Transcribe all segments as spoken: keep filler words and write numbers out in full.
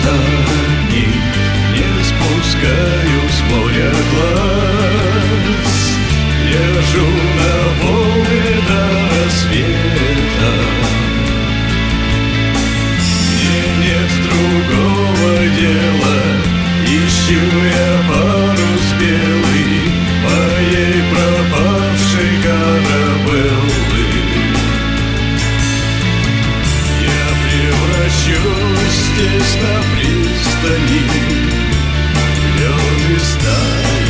дни не спускаю с моря глаз. Лежу на волне до рассвета. Мне нет другого дела, ищу я парус белый моей пропавшей каравеллы. Я превращусь здесь на пристани в лёд и сталь,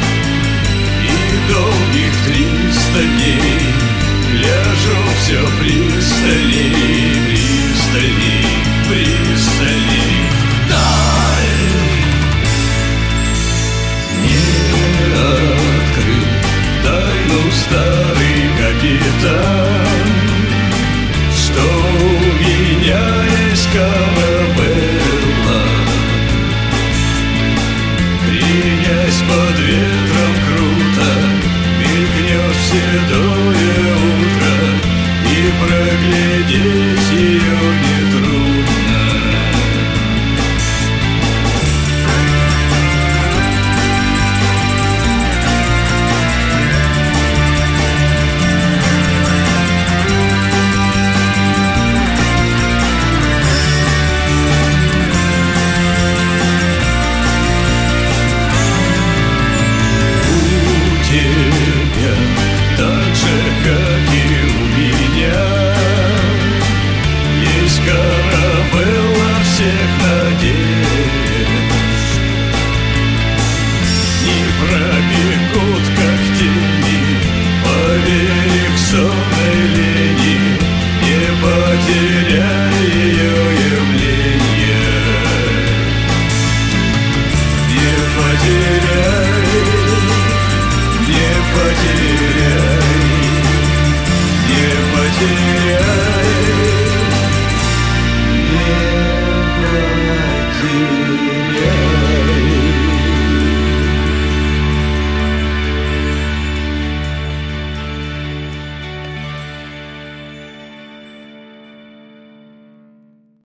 и долгих триста дней ляжу все пристани, пристани, пристани вдаль. Не открыл тайну старый капитан, что у меня есть каравелла. Принясь под ветром круто, мелькнет седое утро, и проглядеть ее нетрудно. Так же, как и у меня, есть каравелла всех надежд. Не пробегут, как тени, по берег сонной лени, не потеряй ее явление, не потеряй. Не потеряй, не потеряй.